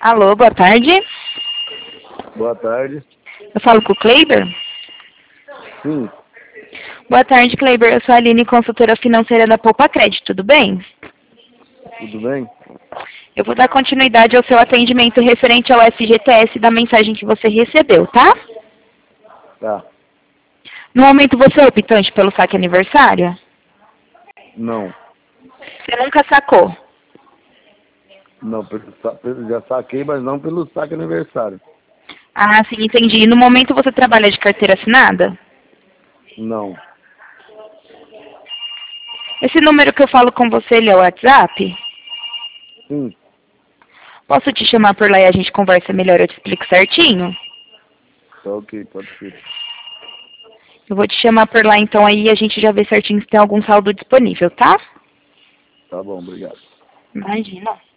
Alô, boa tarde. Boa tarde. Eu falo com o Kleiber? Sim, Boa tarde, Kleiber. Eu sou a Aline, consultora financeira da Poupa Crédito, tudo bem? tudo bem? Eu vou dar continuidade ao seu atendimento referente ao FGTS da mensagem que você recebeu, tá? Tá. No momento você é optante pelo saque aniversário? Não. Você nunca sacou? Não, já saquei, mas não pelo saque aniversário. Ah, sim, entendi. No momento você trabalha de carteira assinada? Não. Esse número que eu falo com você, ele é o WhatsApp? Sim, Posso te chamar por lá e a gente conversa melhor, eu te explico certinho? tá ok, pode ser. Eu vou te chamar por lá então aí a gente já vê certinho se tem algum saldo disponível, tá? Tá bom, obrigado. Imagina.